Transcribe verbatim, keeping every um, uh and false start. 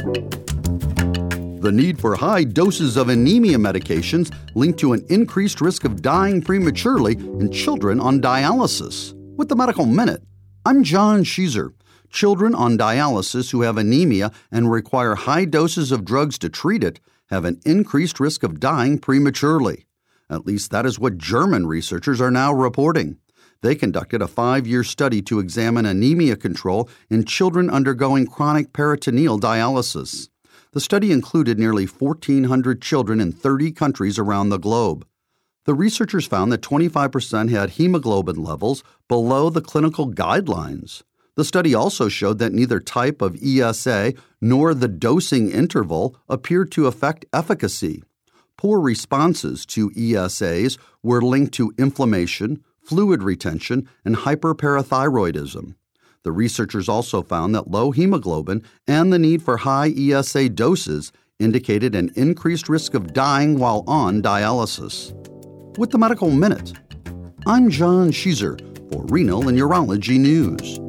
The need for high doses of anemia medications linked to an increased risk of dying prematurely in children on dialysis. With the Medical Minute, I'm John Sheezer. Children on dialysis who have anemia and require high doses of drugs to treat it have an increased risk of dying prematurely. At least that is what German researchers are now reporting. They conducted a five-year study to examine anemia control in children undergoing chronic peritoneal dialysis. The study included nearly fourteen hundred children in thirty countries around the globe. The researchers found that twenty-five percent had hemoglobin levels below the clinical guidelines. The study also showed that neither type of E S A nor the dosing interval appeared to affect efficacy. Poor responses to E S As were linked to inflammation, fluid retention, and hyperparathyroidism. The researchers also found that low hemoglobin and the need for high E S A doses indicated an increased risk of dying while on dialysis. With the Medical Minute, I'm John Sheezer for Renal and Urology News.